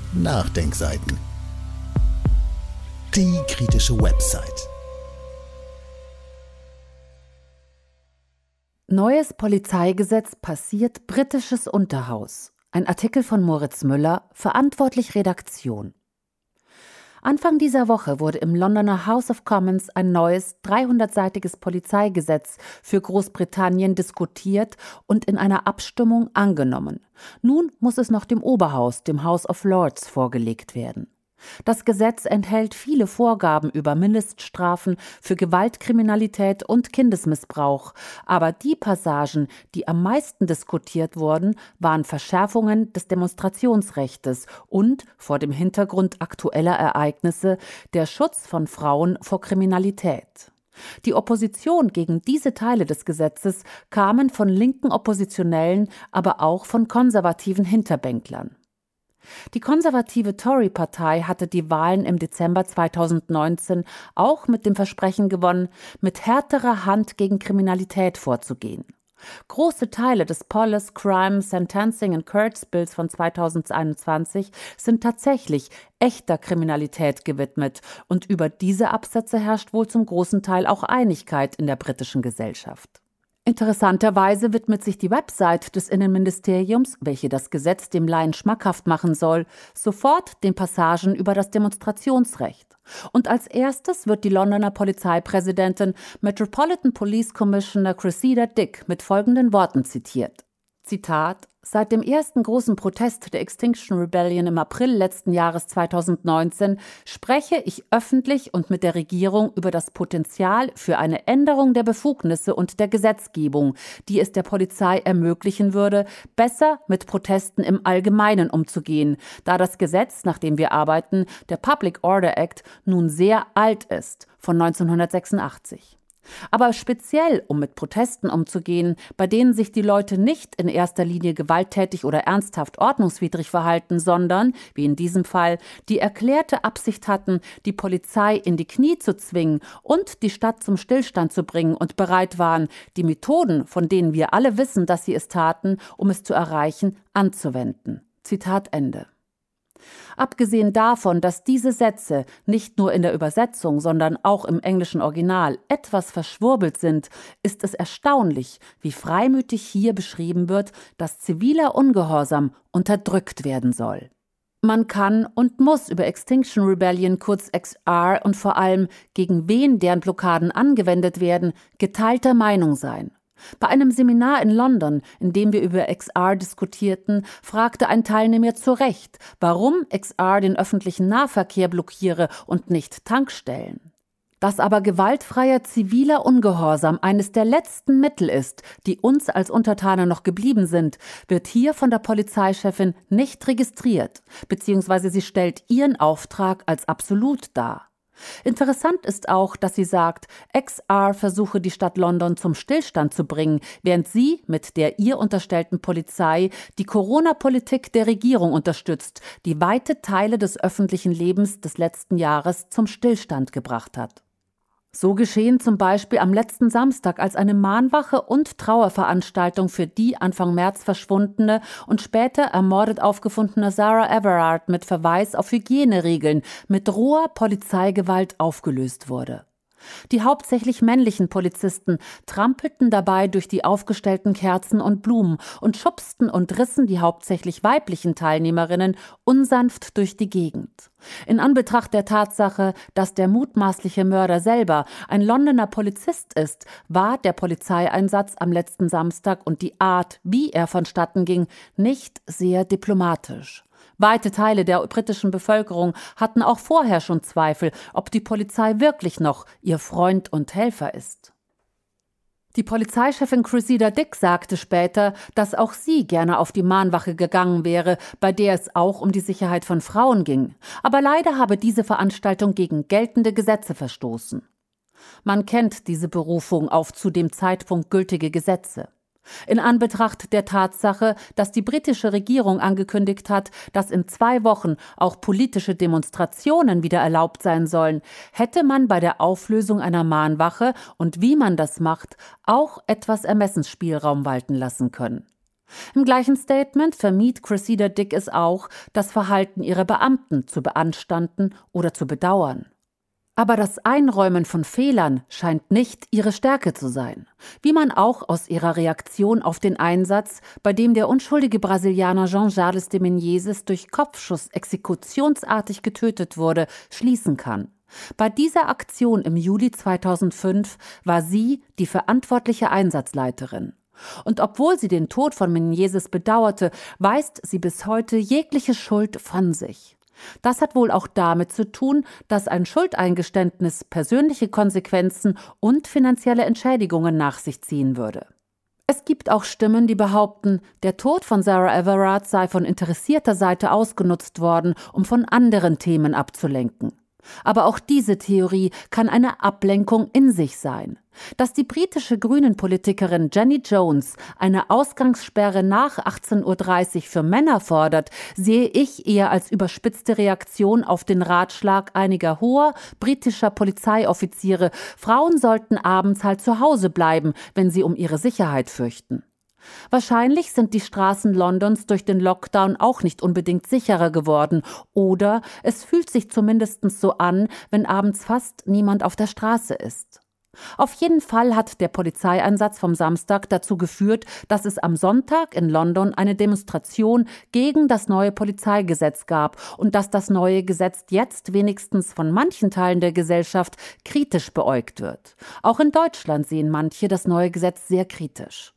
Nachdenkseiten. Die kritische Website. Neues Polizeigesetz passiert britisches Unterhaus. Ein Artikel von Moritz Müller, verantwortlich Redaktion. Anfang dieser Woche wurde im Londoner House of Commons ein neues 300-seitiges Polizeigesetz für Großbritannien diskutiert und in einer Abstimmung angenommen. Nun muss es noch dem Oberhaus, dem House of Lords, vorgelegt werden. Das Gesetz enthält viele Vorgaben über Mindeststrafen für Gewaltkriminalität und Kindesmissbrauch, aber die Passagen, die am meisten diskutiert wurden, waren Verschärfungen des Demonstrationsrechtes und, vor dem Hintergrund aktueller Ereignisse, der Schutz von Frauen vor Kriminalität. Die Opposition gegen diese Teile des Gesetzes kamen von linken Oppositionellen, aber auch von konservativen Hinterbänklern. Die konservative Tory-Partei hatte die Wahlen im Dezember 2019 auch mit dem Versprechen gewonnen, mit härterer Hand gegen Kriminalität vorzugehen. Große Teile des Police, Crime, Sentencing and Courts Bills von 2021 sind tatsächlich echter Kriminalität gewidmet und über diese Absätze herrscht wohl zum großen Teil auch Einigkeit in der britischen Gesellschaft. Interessanterweise widmet sich die Website des Innenministeriums, welche das Gesetz dem Laien schmackhaft machen soll, sofort den Passagen über das Demonstrationsrecht. Und als erstes wird die Londoner Polizeipräsidentin Metropolitan Police Commissioner Cressida Dick mit folgenden Worten zitiert. Zitat: Seit dem ersten großen Protest der Extinction Rebellion im April letzten Jahres 2019 spreche ich öffentlich und mit der Regierung über das Potenzial für eine Änderung der Befugnisse und der Gesetzgebung, die es der Polizei ermöglichen würde, besser mit Protesten im Allgemeinen umzugehen, da das Gesetz, nach dem wir arbeiten, der Public Order Act, nun sehr alt ist, von 1986. Aber speziell, um mit Protesten umzugehen, bei denen sich die Leute nicht in erster Linie gewalttätig oder ernsthaft ordnungswidrig verhalten, sondern, wie in diesem Fall, die erklärte Absicht hatten, die Polizei in die Knie zu zwingen und die Stadt zum Stillstand zu bringen und bereit waren, die Methoden, von denen wir alle wissen, dass sie es taten, um es zu erreichen, anzuwenden. Zitat Ende. Abgesehen davon, dass diese Sätze nicht nur in der Übersetzung, sondern auch im englischen Original etwas verschwurbelt sind, ist es erstaunlich, wie freimütig hier beschrieben wird, dass ziviler Ungehorsam unterdrückt werden soll. Man kann und muss über Extinction Rebellion, kurz XR, und vor allem gegen wen deren Blockaden angewendet werden, geteilter Meinung sein. Bei einem Seminar in London, in dem wir über XR diskutierten, fragte ein Teilnehmer zu Recht, warum XR den öffentlichen Nahverkehr blockiere und nicht Tankstellen. Dass aber gewaltfreier ziviler Ungehorsam eines der letzten Mittel ist, die uns als Untertaner noch geblieben sind, wird hier von der Polizeichefin nicht registriert, beziehungsweise sie stellt ihren Auftrag als absolut dar. Interessant ist auch, dass sie sagt, XR versuche die Stadt London zum Stillstand zu bringen, während sie mit der ihr unterstellten Polizei die Corona-Politik der Regierung unterstützt, die weite Teile des öffentlichen Lebens des letzten Jahres zum Stillstand gebracht hat. So geschehen zum Beispiel am letzten Samstag, als eine Mahnwache und Trauerveranstaltung für die Anfang März verschwundene und später ermordet aufgefundene Sarah Everard mit Verweis auf Hygieneregeln mit roher Polizeigewalt aufgelöst wurde. Die hauptsächlich männlichen Polizisten trampelten dabei durch die aufgestellten Kerzen und Blumen und schubsten und rissen die hauptsächlich weiblichen Teilnehmerinnen unsanft durch die Gegend. In Anbetracht der Tatsache, dass der mutmaßliche Mörder selber ein Londoner Polizist ist, war der Polizeieinsatz am letzten Samstag und die Art, wie er vonstatten ging, nicht sehr diplomatisch. Weite Teile der britischen Bevölkerung hatten auch vorher schon Zweifel, ob die Polizei wirklich noch ihr Freund und Helfer ist. Die Polizeichefin Cressida Dick sagte später, dass auch sie gerne auf die Mahnwache gegangen wäre, bei der es auch um die Sicherheit von Frauen ging. Aber leider habe diese Veranstaltung gegen geltende Gesetze verstoßen. Man kennt diese Berufung auf zu dem Zeitpunkt gültige Gesetze. In Anbetracht der Tatsache, dass die britische Regierung angekündigt hat, dass in 2 Wochen auch politische Demonstrationen wieder erlaubt sein sollen, hätte man bei der Auflösung einer Mahnwache und wie man das macht, auch etwas Ermessensspielraum walten lassen können. Im gleichen Statement vermied Cressida Dick es auch, das Verhalten ihrer Beamten zu beanstanden oder zu bedauern. Aber das Einräumen von Fehlern scheint nicht ihre Stärke zu sein, wie man auch aus ihrer Reaktion auf den Einsatz, bei dem der unschuldige Brasilianer Jean-Charles de Menezes durch Kopfschuss exekutionsartig getötet wurde, schließen kann. Bei dieser Aktion im Juli 2005 war sie die verantwortliche Einsatzleiterin. Und obwohl sie den Tod von Menezes bedauerte, weist sie bis heute jegliche Schuld von sich. Das hat wohl auch damit zu tun, dass ein Schuldeingeständnis persönliche Konsequenzen und finanzielle Entschädigungen nach sich ziehen würde. Es gibt auch Stimmen, die behaupten, der Tod von Sarah Everard sei von interessierter Seite ausgenutzt worden, um von anderen Themen abzulenken. Aber auch diese Theorie kann eine Ablenkung in sich sein. Dass die britische Grünen-Politikerin Jenny Jones eine Ausgangssperre nach 18:30 Uhr für Männer fordert, sehe ich eher als überspitzte Reaktion auf den Ratschlag einiger hoher britischer Polizeioffiziere, Frauen sollten abends halt zu Hause bleiben, wenn sie um ihre Sicherheit fürchten. Wahrscheinlich sind die Straßen Londons durch den Lockdown auch nicht unbedingt sicherer geworden, oder es fühlt sich zumindest so an, wenn abends fast niemand auf der Straße ist. Auf jeden Fall hat der Polizeieinsatz vom Samstag dazu geführt, dass es am Sonntag in London eine Demonstration gegen das neue Polizeigesetz gab und dass das neue Gesetz jetzt wenigstens von manchen Teilen der Gesellschaft kritisch beäugt wird. Auch in Deutschland sehen manche das neue Gesetz sehr kritisch.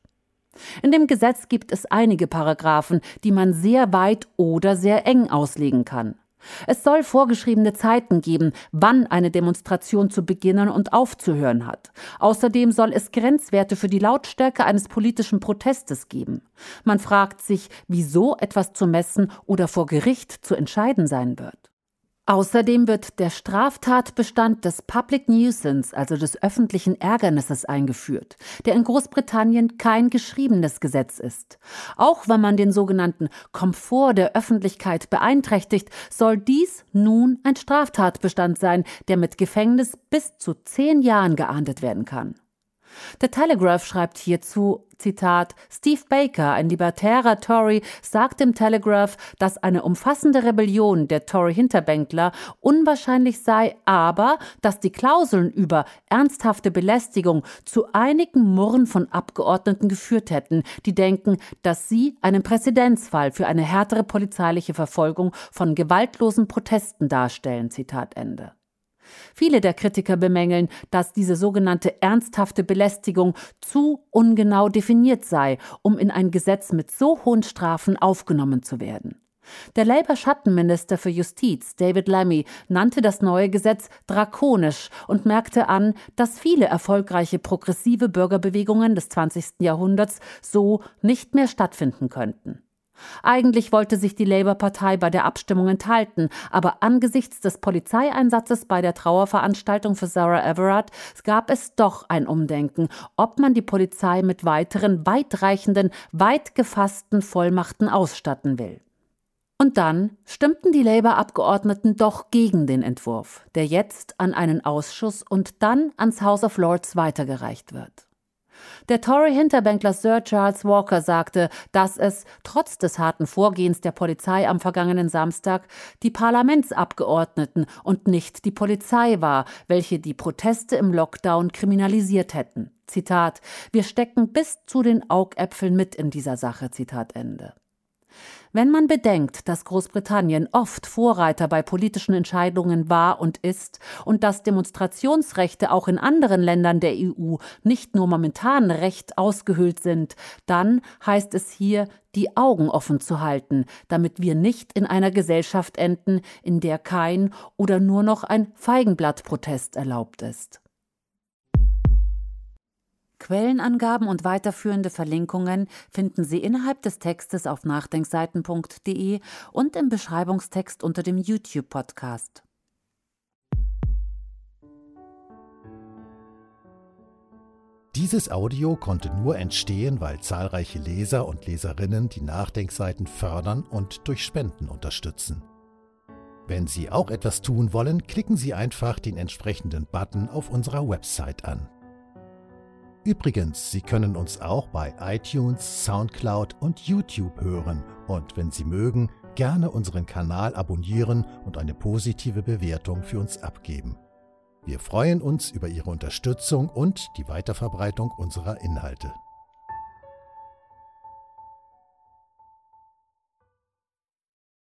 In dem Gesetz gibt es einige Paragraphen, die man sehr weit oder sehr eng auslegen kann. Es soll vorgeschriebene Zeiten geben, wann eine Demonstration zu beginnen und aufzuhören hat. Außerdem soll es Grenzwerte für die Lautstärke eines politischen Protestes geben. Man fragt sich, wieso etwas zu messen oder vor Gericht zu entscheiden sein wird. Außerdem wird der Straftatbestand des Public Nuisance, also des öffentlichen Ärgernisses, eingeführt, der in Großbritannien kein geschriebenes Gesetz ist. Auch wenn man den sogenannten Komfort der Öffentlichkeit beeinträchtigt, soll dies nun ein Straftatbestand sein, der mit Gefängnis bis zu 10 Jahren geahndet werden kann. Der Telegraph schreibt hierzu, Zitat, Steve Baker, ein libertärer Tory, sagt im Telegraph, dass eine umfassende Rebellion der Tory-Hinterbänkler unwahrscheinlich sei, aber dass die Klauseln über ernsthafte Belästigung zu einigen Murren von Abgeordneten geführt hätten, die denken, dass sie einen Präzedenzfall für eine härtere polizeiliche Verfolgung von gewaltlosen Protesten darstellen. Zitat Ende. Viele der Kritiker bemängeln, dass diese sogenannte ernsthafte Belästigung zu ungenau definiert sei, um in ein Gesetz mit so hohen Strafen aufgenommen zu werden. Der Labour-Schattenminister für Justiz, David Lammy, nannte das neue Gesetz drakonisch und merkte an, dass viele erfolgreiche progressive Bürgerbewegungen des 20. Jahrhunderts so nicht mehr stattfinden könnten. Eigentlich wollte sich die Labour-Partei bei der Abstimmung enthalten, aber angesichts des Polizeieinsatzes bei der Trauerveranstaltung für Sarah Everard gab es doch ein Umdenken, ob man die Polizei mit weiteren, weitreichenden, weit gefassten Vollmachten ausstatten will. Und dann stimmten die Labour-Abgeordneten doch gegen den Entwurf, der jetzt an einen Ausschuss und dann ans House of Lords weitergereicht wird. Der Tory-Hinterbänkler Sir Charles Walker sagte, dass es, trotz des harten Vorgehens der Polizei am vergangenen Samstag, die Parlamentsabgeordneten und nicht die Polizei war, welche die Proteste im Lockdown kriminalisiert hätten. Zitat, wir stecken bis zu den Augäpfeln mit in dieser Sache. Zitat Ende. Wenn man bedenkt, dass Großbritannien oft Vorreiter bei politischen Entscheidungen war und ist und dass Demonstrationsrechte auch in anderen Ländern der EU nicht nur momentan recht ausgehöhlt sind, dann heißt es hier, die Augen offen zu halten, damit wir nicht in einer Gesellschaft enden, in der kein oder nur noch ein Feigenblattprotest erlaubt ist. Quellenangaben und weiterführende Verlinkungen finden Sie innerhalb des Textes auf nachdenkseiten.de und im Beschreibungstext unter dem YouTube-Podcast. Dieses Audio konnte nur entstehen, weil zahlreiche Leser und Leserinnen die Nachdenkseiten fördern und durch Spenden unterstützen. Wenn Sie auch etwas tun wollen, klicken Sie einfach den entsprechenden Button auf unserer Website an. Übrigens, Sie können uns auch bei iTunes, Soundcloud und YouTube hören und wenn Sie mögen, gerne unseren Kanal abonnieren und eine positive Bewertung für uns abgeben. Wir freuen uns über Ihre Unterstützung und die Weiterverbreitung unserer Inhalte.